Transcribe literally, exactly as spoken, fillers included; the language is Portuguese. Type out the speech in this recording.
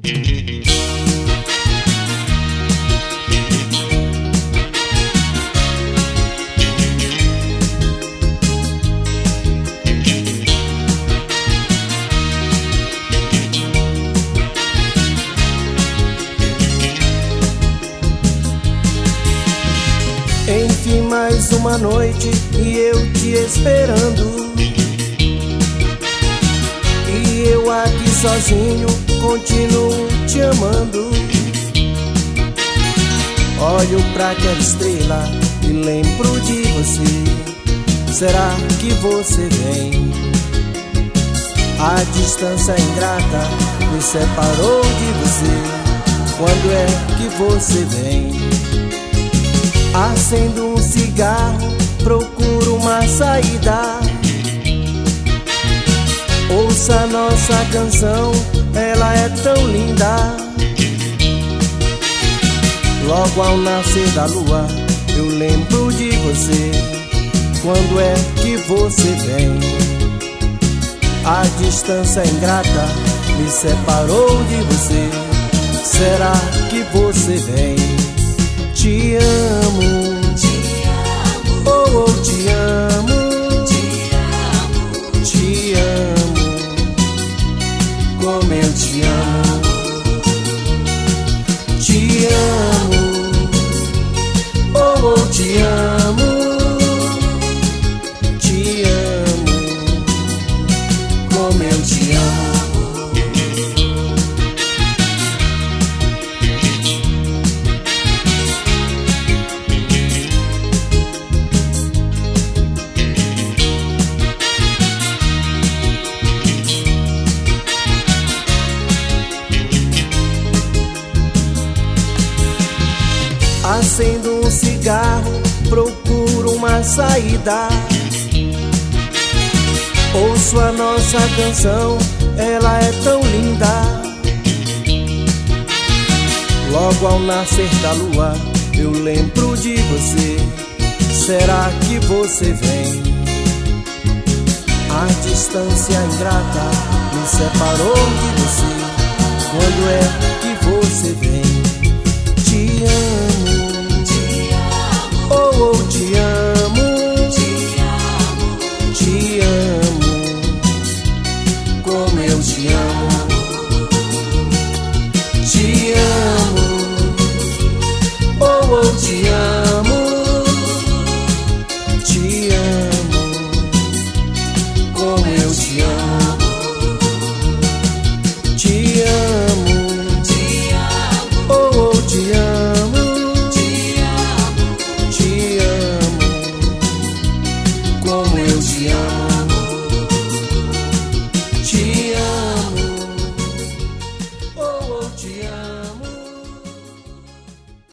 Enfim, mais uma noite e eu te esperando, e eu aqui sozinho continuo te amando. Olho pra aquela estrela e lembro de você. Será que você vem? A distância ingrata me separou de você. Quando é que você vem? Acendo um cigarro, procuro uma saída. Ouça nossa canção, ela é tão linda. Logo ao nascer da lua, eu lembro de você. Quando é que você vem? A distância ingrata me separou de você. Será que você vem? Te amo, te amo, oh, oh, te amo, te amo, te amo, como eu te amo. Te amo, oh, oh, te amo, te amo, como eu te amo. Acendo um cigarro, procuro uma saída. Ouço a nossa canção, ela é tão linda. Logo ao nascer da lua, eu lembro de você. Será que você vem? A distância ingrata me separou de você. Quando é que você vem? Te amo, te amo, oh, oh, te amo, te amo, te amo, como eu te amo. Te amo, oh, oh, te amo, te amo, como eu te amo. Te amo, te amo, oh, oh, te amo, te amo, te amo, como eu te amo.